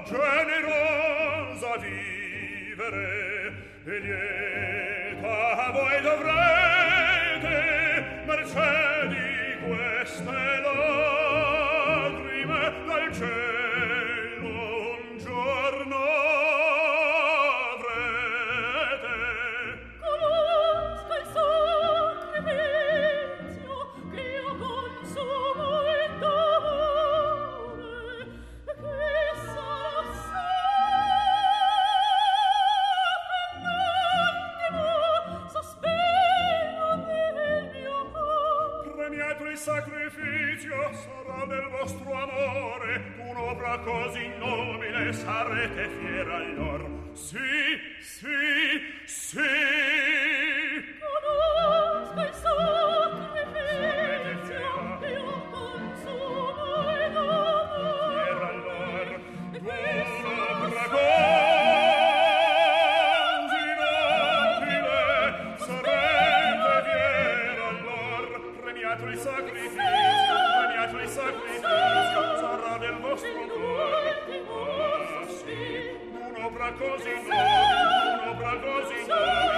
generosa vivere e lieta voi dovrete mercé di queste lagrime dal cielo un giorno avrete. Conosca il sacrificio che io consumo in d'amore, che sarà sospiro nel mio cor. Premiato il sacrificio sarà del vostro amore, un'opera così nobile sarete fiera allor. Sì, sì, sì. Conosca il sacrificio che io consumo in amore, Fiera allor che d'un'opera così nobile sarete fiera allor. Premiato il sacrificio sarà del vostro cuore. Ah, sì, un'opera così nobile